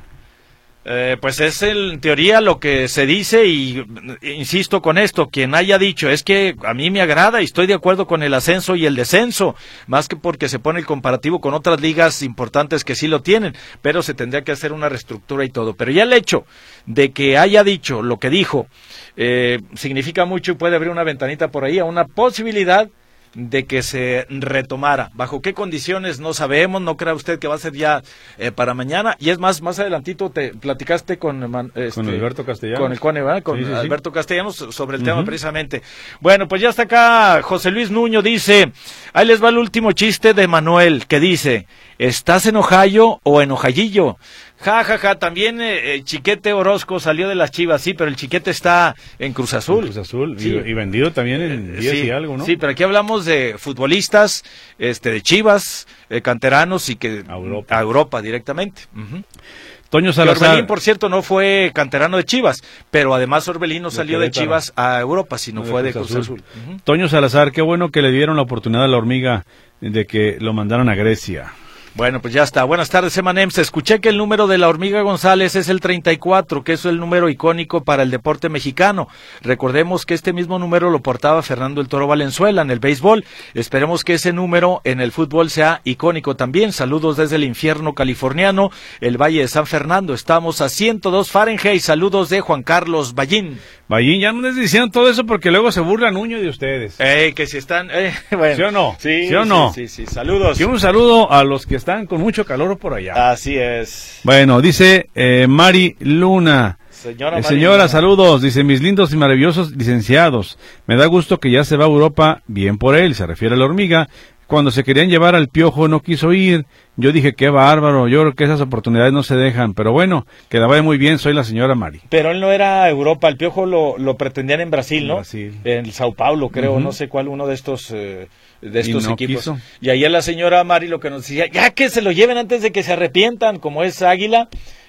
Eh, pues es el, en teoría lo que se dice y insisto con esto, quien haya dicho es que a mí me agrada y estoy de acuerdo con el ascenso y el descenso, más que porque se pone el comparativo con otras ligas importantes que sí lo tienen, pero se tendría que hacer una reestructura y todo. Pero ya el hecho de que haya dicho lo que dijo eh, significa mucho y puede abrir una ventanita por ahí a una posibilidad de que se retomara. ¿Bajo qué condiciones? No sabemos, no crea usted que va a ser ya eh, para mañana. Y es más, más adelantito te platicaste con este, con Alberto Castellanos. Con el Cone, ¿verdad? Con sí, sí, Alberto sí. Castellanos sobre el Uh-huh. tema precisamente. Bueno, pues ya está acá José Luis Nuño, dice, ahí les va el último chiste de Manuel, que dice, ¿estás enojallo o enojallillo? Ja, ja, ja, también eh, Chiquete Orozco salió de las Chivas, sí, pero el Chiquete está en Cruz Azul. En Cruz Azul, sí. y, y vendido también en diez sí, y algo, ¿no? Sí, pero aquí hablamos de futbolistas, este, de Chivas, eh, canteranos y que... A Europa. A Europa directamente. Uh-huh. Toño Que Salazar. Orbelín, por cierto, no fue canterano de Chivas, pero además Orbelín no De salió de Querétaro. Chivas a Europa, sino No, fue de de Cruz Cruz Azul. Azul. Uh-huh. Toño Salazar, qué bueno que le dieron la oportunidad a la hormiga de que lo mandaran a Grecia. Bueno, pues ya está. Buenas tardes, Emanems. Escuché que el número de la hormiga González es el treinta y cuatro, que es el número icónico para el deporte mexicano. Recordemos que este mismo número lo portaba Fernando el Toro Valenzuela en el béisbol. Esperemos que ese número en el fútbol sea icónico también. Saludos desde el infierno californiano, el Valle de San Fernando. Estamos a ciento dos Fahrenheit. Saludos de Juan Carlos Ballín. Ballín, ya no les diciendo todo eso porque luego se burla Nuño de ustedes. Eh, que si están... Eh, bueno. ¿Sí o no? Sí, ¿Sí o no? Sí, sí, sí. Saludos. Y un saludo a los que están con mucho calor por allá. Así es. Bueno, dice eh, Mari Luna. Señora, Eh, Mari señora, Luna. saludos. Dice, mis lindos y maravillosos licenciados. Me da gusto que ya se va a Europa, bien por él, se refiere a la hormiga. Cuando se querían llevar al Piojo no quiso ir. Yo dije, qué bárbaro, yo creo que esas oportunidades no se dejan. Pero bueno, que la vaya muy bien, soy la señora Mari. Pero él no era Europa, el Piojo lo, lo pretendían en Brasil, ¿no? Brasil. En Sao Paulo, creo, Uh-huh. no sé cuál, uno de estos eh, de Y estos no equipos. quiso. Y ayer la señora Mari lo que nos decía, ya que se lo lleven antes de que se arrepientan, como es Águila,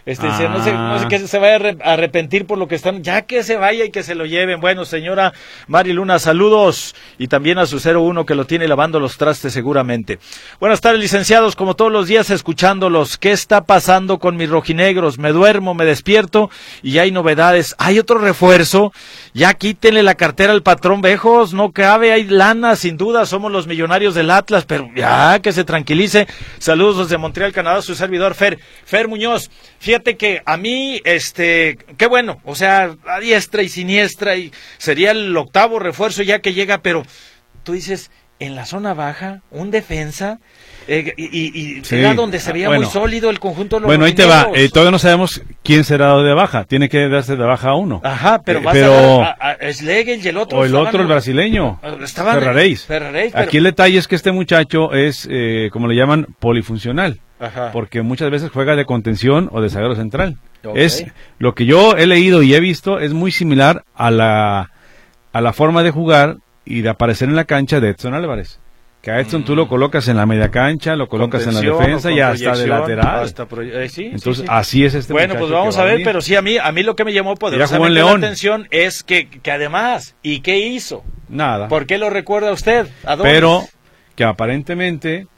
Este, ah. no sé, no sé que se vaya a arrepentir por lo que están, ya que se vaya y que se lo lleven. Bueno, señora Mari Luna, saludos, y también a su cero uno que lo tiene lavando los trastes seguramente. Buenas tardes, licenciados, como todos los días escuchándolos. ¿Qué está pasando con mis rojinegros? Me duermo, me despierto y ya hay novedades. ¿Hay otro refuerzo? Ya quítenle la cartera al patrón Bejos, no cabe, hay lana, sin duda, somos los millonarios del Atlas, pero ya que se tranquilice. Saludos desde Montreal, Canadá, su servidor Fer, Fer Muñoz. Fíjate que a mí, este, qué bueno, o sea, a diestra y siniestra, y sería el octavo refuerzo ya que llega, pero tú dices, en la zona baja, un defensa, eh, y, y, y sí. Era donde se veía ah, bueno. muy sólido el conjunto de los Bueno, ahí te va, eh, todavía no sabemos quién será dado de baja, tiene que darse de baja a uno. Ajá, pero eh, vas pero... a, a, a Schlegel y el otro. O el otro, el brasileño, Ferraréis. Ferraréis pero... Aquí el detalle es que este muchacho es, eh, como le llaman, polifuncional. Ajá. Porque muchas veces juega de contención o de zaguero central. Okay. Es lo que yo he leído y he visto es muy similar a la a la forma de jugar y de aparecer en la cancha de Edson Álvarez. Que a Edson mm. tú lo colocas en la media cancha, lo colocas en la defensa y hasta de lateral. Hasta pro... eh, sí, Entonces sí, sí. así es este Bueno, pues vamos a ver, pero sí a mí a mí lo que me llamó poderosamente la atención es que, que además, ¿y qué hizo? Nada. ¿Por qué lo recuerda usted? ¿A dónde? Pero que aparentemente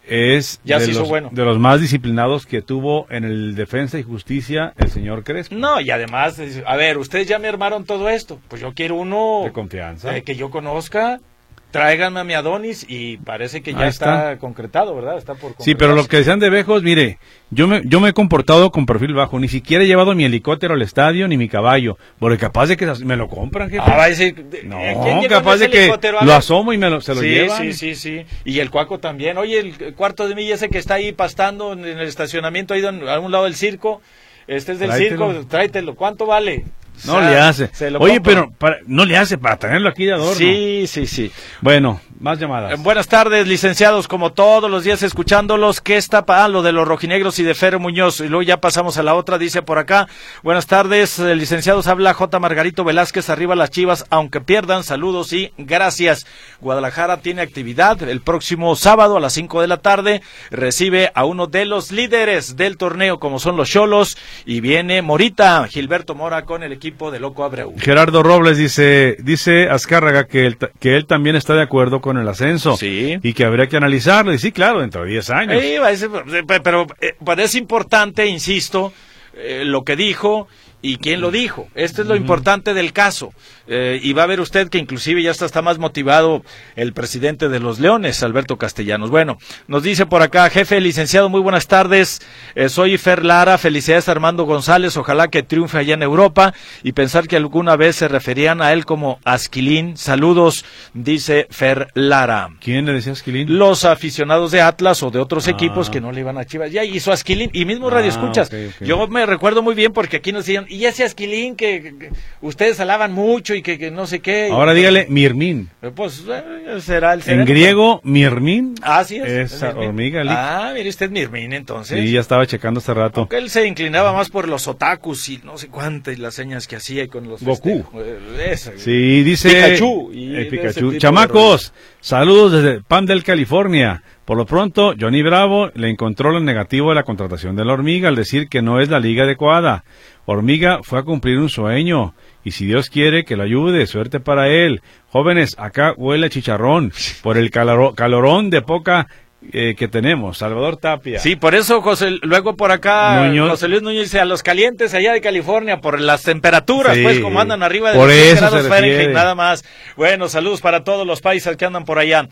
es ya de, se hizo los, bueno. de los más disciplinados que tuvo en el Defensa y Justicia el señor Crespo. No, y además, a ver, ustedes ya me armaron todo esto, pues yo quiero uno de confianza, eh, que yo conozca, tráiganme a mi Adonis, y parece que ya está. está concretado, ¿verdad? Está por sí, pero lo que decían de Bejos, mire, yo me, yo me he comportado con perfil bajo, ni siquiera he llevado mi helicóptero al estadio, ni mi caballo, porque capaz de que me lo compran, jefe. Ah, va a decir, no, capaz de que lo asomo y me lo, se lo sí, llevan. Sí, sí, sí, y el Cuaco también. Oye, el cuarto de milla ese que está ahí pastando en el estacionamiento, ahí a un lado del circo, este es del tráetelo. circo, tráetelo, ¿cuánto vale? No o sea, le hace. Oye, compro. pero para, no le hace para tenerlo aquí de adorno. Sí, sí, sí. Bueno, más llamadas. Eh, buenas tardes, licenciados, como todos los días escuchándolos. ¿Qué está para ah, lo de los rojinegros y de Fer Muñoz? Y luego ya pasamos a la otra, dice por acá. Buenas tardes, eh, licenciados, habla J. Margarito Velázquez, arriba las Chivas, aunque pierdan, saludos y gracias. Guadalajara tiene actividad el próximo sábado a las cinco de la tarde, recibe a uno de los líderes del torneo, como son los Xolos, y viene Morita, Gilberto Mora, con el equipo de Loco Abreu. Gerardo Robles dice, dice Azcárraga que él, que él también está de acuerdo con el ascenso. Sí. Y que habría que analizarlo. Y sí, claro, dentro de diez años. Sí, pero, pero es importante, insisto, eh, lo que dijo y quién lo dijo. Esto es lo uh-huh. importante del caso. Eh, y va a ver usted que inclusive ya está, está más motivado el presidente de los Leones, Alberto Castellanos. Bueno, nos dice por acá, jefe, licenciado, muy buenas tardes. Eh, soy Fer Lara, felicidades a Armando González, ojalá que triunfe allá en Europa, y pensar que alguna vez se referían a él como Asquilín. Saludos, dice Fer Lara. ¿Quién le decía Asquilín? Los aficionados de Atlas o de otros ah. equipos que no le iban a Chivas. Ya hizo Asquilín, y mismo ah, Radio Escuchas. Okay, okay. Yo me recuerdo muy bien porque aquí nos decían, y ese Asquilín que, que, que ustedes alaban mucho y que, que no sé qué. Ahora dígale Mirmín. Pues eh, será el En griego, Mirmín. Ah, sí es. Esa hormiga. Lic. Ah, mire usted Mirmín entonces. Sí, ya estaba checando hace rato. Aunque él se inclinaba más por los otakus y no sé cuántas las señas que hacía y con los Goku. Esa, sí, dice Pikachu. Y el Pikachu. Chamacos, saludos desde Pandel, California. Por lo pronto, Johnny Bravo le encontró lo negativo de la contratación de la Hormiga al decir que no es la liga adecuada. Hormiga fue a cumplir un sueño, y si Dios quiere que lo ayude, suerte para él. Jóvenes, acá huele a chicharrón por el calor, calorón de poca eh, que tenemos. Salvador Tapia. Sí, por eso José, luego por acá Muñoz. José Luis Núñez dice, a los calientes allá de California, por las temperaturas, sí, pues como andan arriba de los diez grados Fahrenheit, nada más. Bueno, saludos para todos los paisas que andan por allá.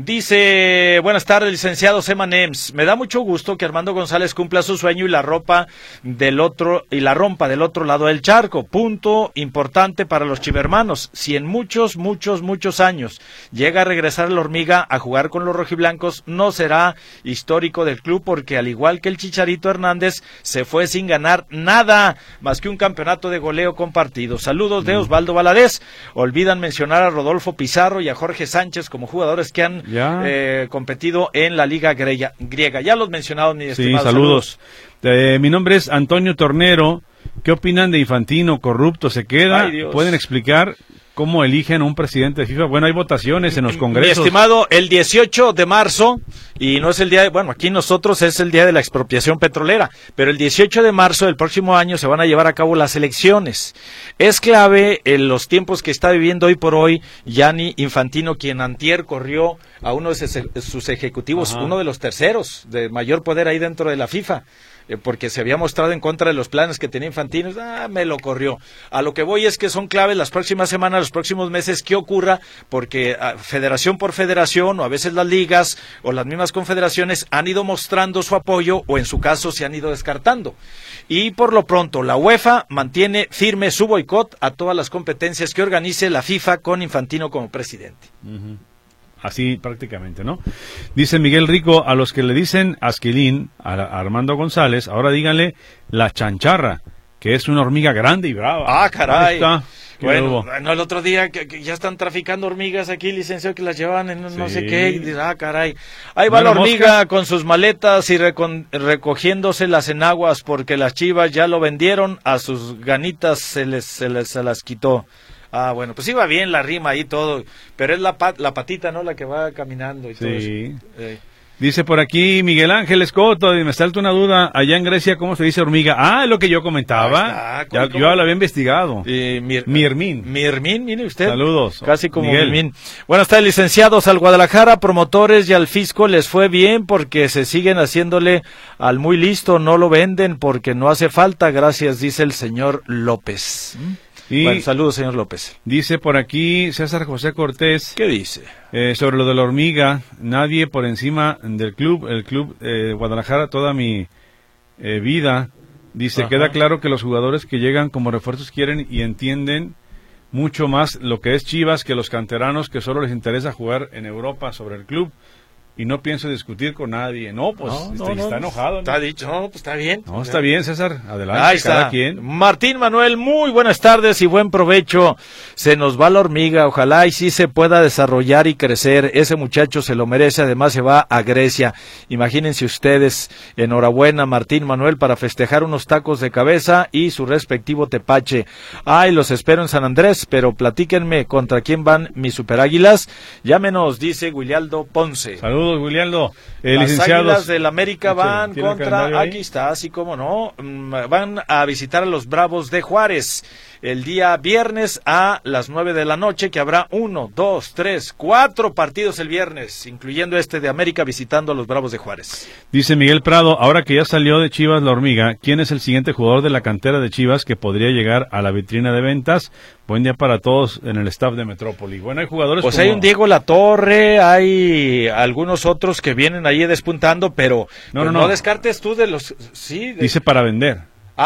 Dice, buenas tardes, licenciados Emanems. Me da mucho gusto que Armando González cumpla su sueño y la ropa del otro, y la rompa del otro lado del charco. Punto importante para los chivermanos. Si en muchos, muchos, muchos años llega a regresar la Hormiga a jugar con los rojiblancos, no será histórico del club, porque al igual que el Chicharito Hernández, se fue sin ganar nada más que un campeonato de goleo compartido. Saludos de Osvaldo Valadez. Olvidan mencionar a Rodolfo Pizarro y a Jorge Sánchez como jugadores que han eh, competido en la Liga Griega. griega. Ya los mencionados, mi estimado. Sí, saludos. saludos. Eh, mi nombre es Antonio Tornero. ¿Qué opinan de Infantino? ¿Corrupto? ¿Se queda? ¿Pueden explicar cómo eligen un presidente de FIFA. Bueno, hay votaciones en los congresos. Mi estimado, el dieciocho de marzo, y no es el día, de, bueno, aquí nosotros es el día de la expropiación petrolera, pero el dieciocho de marzo del próximo año se van a llevar a cabo las elecciones. Es clave en los tiempos que está viviendo hoy por hoy Gianni Infantino, quien antier corrió a uno de sus ejecutivos, Ajá. uno de los terceros de mayor poder ahí dentro de la FIFA, eh, porque se había mostrado en contra de los planes que tenía Infantino. Ah, me lo corrió. A lo que voy es que son claves las próximas semanas, los próximos meses, qué ocurra, porque ah, federación por federación, o a veces las ligas, o las mismas confederaciones, han ido mostrando su apoyo, o en su caso se han ido descartando. Y por lo pronto, la UEFA mantiene firme su boicot a todas las competencias que organice la FIFA con Infantino como presidente. Uh-huh. Así prácticamente, ¿no? Dice Miguel Rico, a los que le dicen Asquilín, a, a Armando González, ahora díganle la chancharra, que es una hormiga grande y brava. Ah, caray. Está. Bueno, no, el otro día que, que ya están traficando hormigas aquí, licenciado, que las llevan en no, sí. no sé qué, y dice, ah, caray. Ahí va la hormiga mosca con sus maletas y recon, recogiéndose las enaguas, porque las chivas ya lo vendieron, a sus ganitas se les, se les se las quitó. Ah, bueno, pues iba bien la rima ahí todo, pero es la, pat, la patita, ¿no? La que va caminando y sí. todo eso. Eh. Dice por aquí Miguel Ángel Escoto, y me salta una duda, allá en Grecia, ¿cómo se dice hormiga? Ah, es lo que yo comentaba, está, ya, yo ya lo había investigado. Eh, mir, Mirmín. Mirmín, mire usted. Saludos. Casi como Miguel. Mirmín. Buenas tardes, licenciados. Al Guadalajara, promotores y al fisco les fue bien porque se siguen haciéndole al muy listo, no lo venden porque no hace falta, gracias, dice el señor López. ¿Mm? Y bueno, saludos, señor López. Dice por aquí César José Cortés. ¿Qué dice? Eh, sobre lo de la hormiga, nadie por encima del club, el club eh, Guadalajara toda mi eh, vida. Dice, Ajá. queda claro que los jugadores que llegan como refuerzos quieren y entienden mucho más lo que es Chivas que los canteranos que solo les interesa jugar en Europa sobre el club. Y no pienso discutir con nadie. No, pues no, está, no, está no, enojado. ¿no? Está dicho, no, pues está bien. No, está bien, César. Adelante, Ahí está. Cada quien. Martín Manuel, muy buenas tardes y buen provecho. Se nos va la hormiga, ojalá y sí se pueda desarrollar y crecer. Ese muchacho se lo merece, además se va a Grecia. Imagínense ustedes, enhorabuena Martín Manuel para festejar unos tacos de cabeza y su respectivo tepache. Ay, los espero en San Andrés, pero platíquenme contra quién van mis superáguilas. Llámenos, dice Guilialdo Ponce. Saludos. Guilialdo, eh, las licenciados. Águilas del América van contra, aquí está, así como no, van a visitar a los Bravos de Juárez el día viernes a las nueve de la noche, que habrá uno, dos, tres, cuatro partidos el viernes, incluyendo este de América visitando a los Bravos de Juárez. Dice Miguel Prado, ahora que ya salió de Chivas la hormiga, ¿quién es el siguiente jugador de la cantera de Chivas que podría llegar a la vitrina de ventas? Buen día para todos en el staff de Metrópoli. Bueno, hay jugadores Pues como... hay un Diego Latorre, hay algunos otros que vienen ahí despuntando, pero no, pues no, no, no descartes tú de los... sí. De... Dice para vender.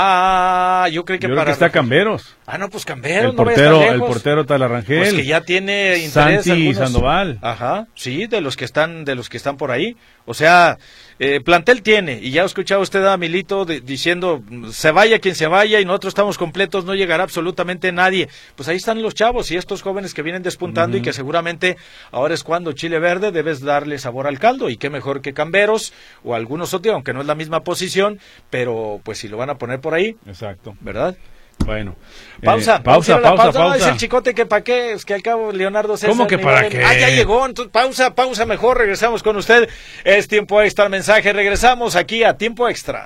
Ah, yo creo que yo para... creo que está Camberos. Ah, no, pues Camberos, el no portero, vaya a estar el lejos. portero Talarrangel. Pues que ya tiene interés. Santi algunos... Sandoval. Ajá, sí, de los que están, de los que están por ahí. O sea, eh, plantel tiene, y ya escuchaba usted a Milito de, diciendo, se vaya quien se vaya y nosotros estamos completos, no llegará absolutamente nadie. Pues ahí están los chavos y estos jóvenes que vienen despuntando uh-huh. y que seguramente ahora es cuando Chile Verde debes darle sabor al caldo, y qué mejor que Camberos o algunos otros, aunque no es la misma posición, pero pues si lo van a poner por ahí. Exacto. ¿Verdad? Bueno. Pausa, eh, pausa, pausa, pausa, pausa. No, es el chicote que para qué, es que al cabo Leonardo César. ¿Cómo que para qué? Ah, ya llegó, entonces pausa, pausa mejor, regresamos con usted. Es Tiempo Extra, el mensaje, regresamos aquí a Tiempo Extra.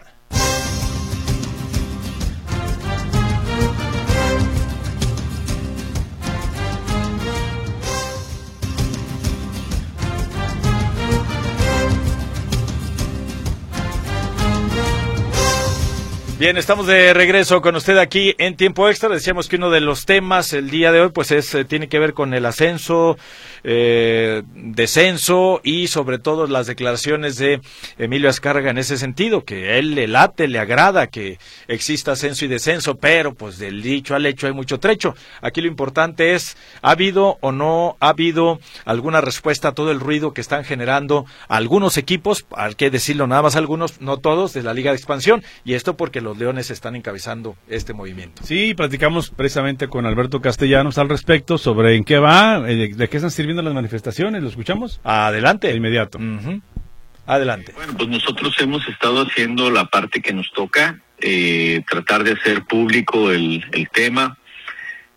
Bien, estamos de regreso con usted aquí en Tiempo Extra. Decíamos que uno de los temas el día de hoy pues es eh, tiene que ver con el ascenso, eh, descenso y sobre todo las declaraciones de Emilio Azcárraga en ese sentido, que él le late, le agrada que exista ascenso y descenso, pero pues del dicho al hecho hay mucho trecho. Aquí lo importante es, ¿ha habido o no ha habido alguna respuesta a todo el ruido que están generando algunos equipos, hay que decirlo nada más algunos, no todos, de la Liga de Expansión? Y esto porque los Leones están encabezando este movimiento. Sí, platicamos precisamente con Alberto Castellanos al respecto sobre en qué va, de, de qué están sirviendo las manifestaciones. ¿Lo escuchamos? Adelante. De inmediato. Uh-huh. Adelante. Bueno, pues nosotros hemos estado haciendo la parte que nos toca, eh, tratar de hacer público el, el tema.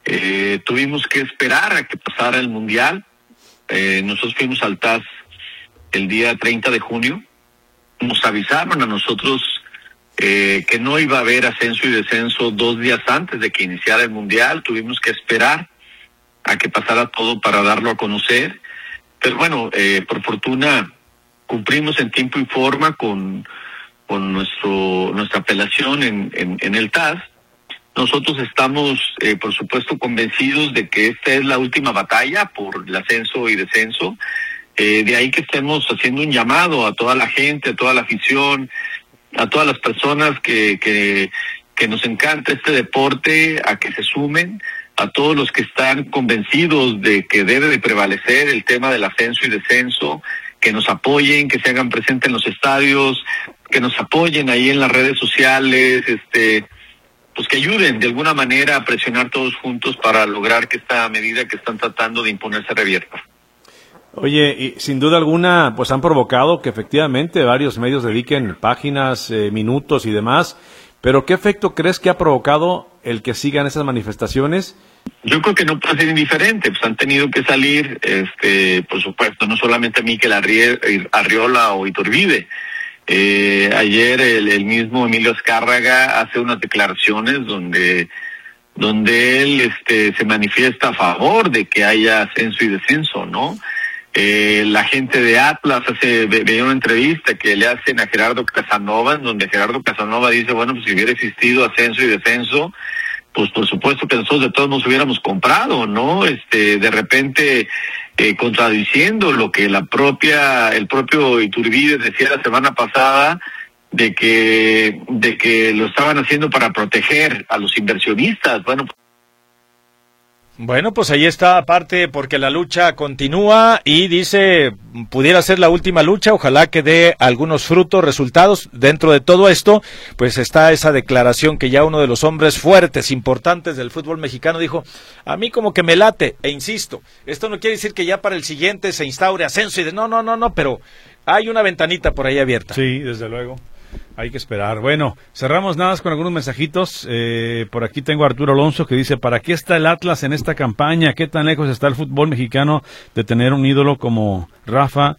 Eh, tuvimos que esperar a que pasara el Mundial. Eh, nosotros fuimos al T A S el día treinta de junio. Nos avisaron a nosotros eh, que no iba a haber ascenso y descenso dos días antes de que iniciara el Mundial. Tuvimos que esperar a que pasara todo para darlo a conocer. Pero bueno, eh, por fortuna cumplimos en tiempo y forma con, con nuestro nuestra apelación en, en, en el T A S. Nosotros estamos, eh, por supuesto, convencidos de que esta es la última batalla por el ascenso y descenso. Eh, de ahí que estemos haciendo un llamado a toda la gente, a toda la afición, a todas las personas que, que, que nos encanta este deporte, a que se sumen, a todos los que están convencidos de que debe de prevalecer el tema del ascenso y descenso, que nos apoyen, que se hagan presentes en los estadios, que nos apoyen ahí en las redes sociales, este... pues que ayuden de alguna manera a presionar todos juntos para lograr que esta medida que están tratando de imponer se revierta. Oye, y sin duda alguna, pues han provocado que efectivamente varios medios dediquen páginas, eh, minutos y demás, pero ¿qué efecto crees que ha provocado el que sigan esas manifestaciones? Yo creo que no puede ser indiferente, pues han tenido que salir, este, por supuesto, no solamente Mikel Arriola o Iturbide. Eh, ayer el, el mismo Emilio Azcárraga hace unas declaraciones donde donde él este se manifiesta a favor de que haya ascenso y descenso, ¿no? Eh, la gente de Atlas hace veía una entrevista que le hacen a Gerardo Casanova, en donde Gerardo Casanova dice, bueno, pues si hubiera existido ascenso y descenso, pues por supuesto que nosotros de todos nos hubiéramos comprado, ¿no? Este, de repente eh, contradiciendo lo que la propia, el propio Iturbide decía la semana pasada, de que, de que lo estaban haciendo para proteger a los inversionistas. Bueno, Bueno, pues ahí está, aparte, porque la lucha continúa y dice, pudiera ser la última lucha, ojalá que dé algunos frutos, resultados. Dentro de todo esto, pues está esa declaración que ya uno de los hombres fuertes, importantes del fútbol mexicano dijo, a mí como que me late, e insisto, esto no quiere decir que ya para el siguiente se instaure ascenso y de no, no, no, no, pero hay una ventanita por ahí abierta. Sí, desde luego. Hay que esperar. Bueno, cerramos nada más con algunos mensajitos. Eh, por aquí tengo a Arturo Alonso que dice, ¿para qué está el Atlas en esta campaña? ¿Qué tan lejos está el fútbol mexicano de tener un ídolo como Rafa?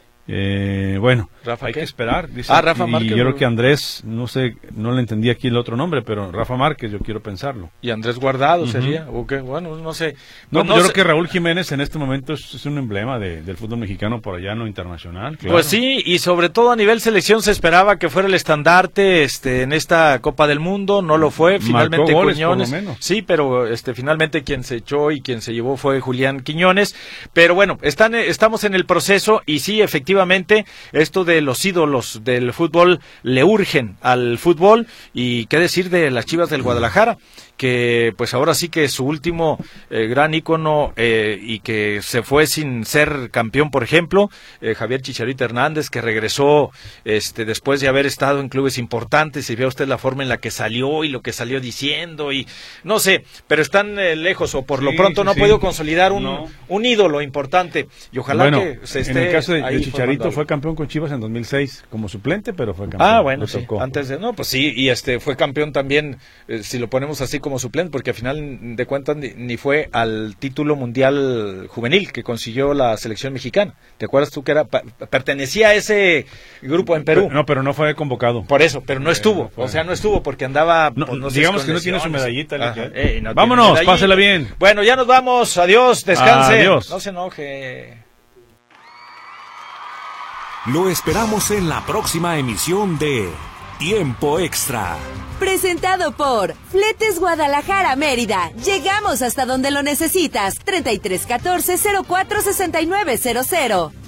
Eh, bueno, ¿Rafa hay qué? que esperar. Dice, Ah, Rafa y Márquez. yo creo que Andrés, no sé, no le entendí aquí el otro nombre, pero Rafa Márquez, yo quiero pensarlo. Y Andrés Guardado Uh-huh. sería, o qué, bueno, no sé. No, Pues no yo sé. creo que Raúl Jiménez en este momento es, es un emblema de, del fútbol mexicano por allá, no internacional. Claro. Pues sí, y sobre todo a nivel selección se esperaba que fuera el estandarte este en esta Copa del Mundo, no lo fue, finalmente Marcó goles, Quiñones. por lo menos. Sí, pero este finalmente quien se echó y quien se llevó fue Julián Quiñones, pero bueno, están estamos en el proceso y sí, efectivamente, esto de los ídolos del fútbol le urgen al fútbol y qué decir de las Chivas del Guadalajara, que pues ahora sí que su último eh, gran ícono eh, y que se fue sin ser campeón, por ejemplo, eh, Javier Chicharito Hernández, que regresó este después de haber estado en clubes importantes y vea usted la forma en la que salió y lo que salió diciendo y no sé, pero están eh, lejos o por Sí, lo pronto sí, no ha sí. podido consolidar un, No. un ídolo importante y ojalá Bueno, que se esté en el caso de, ahí de Chicharito formando fue algo. campeón con Chivas en dos mil seis como suplente, pero fue campeón. Ah, bueno, le sí, tocó. antes de, no, pues sí, y este fue campeón también, eh, si lo ponemos así como suplente, porque al final de cuentas ni, ni fue al título mundial juvenil que consiguió la selección mexicana. ¿Te acuerdas tú que era pa- pertenecía a ese grupo en Perú? Pero- no, pero no fue convocado. Por eso, pero no Eh, estuvo, no fue. o sea, no estuvo porque andaba... No, pues, no sé, digamos con que no tiene su lesiones. medallita, Ajá, Lidia. eh, y no tiene Vámonos, medallita. pásela bien. Bueno, ya nos vamos, adiós, descanse. Adiós. No se enoje. Lo esperamos en la próxima emisión de Tiempo Extra. Presentado por Fletes Guadalajara Mérida. Llegamos hasta donde lo necesitas. treinta y tres catorce cero cuatro sesenta y nueve cero cero.